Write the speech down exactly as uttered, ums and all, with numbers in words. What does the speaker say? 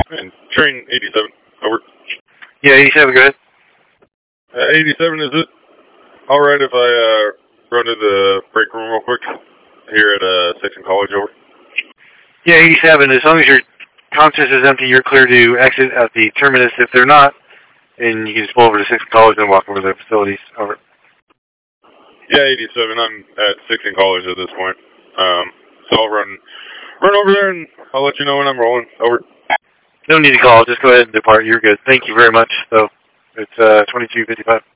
And train eighty-seven, over. Yeah, eighty-seven, go ahead. Uh, eighty-seven, is it alright if I uh, run to the break room real quick here at uh, Section College, over? Yeah, eighty-seven, as long as your conscience is empty, you're clear to exit at the terminus. If they're not, then you can just pull over to Section College and walk over to the facilities, over. Yeah, eighty-seven, I'm at Section College at this point. Um, so I'll run, run over there and I'll let you know when I'm rolling, over. No need to call, just go ahead and depart, you're good. Thank you very much, so it's uh, twenty-two fifty-five.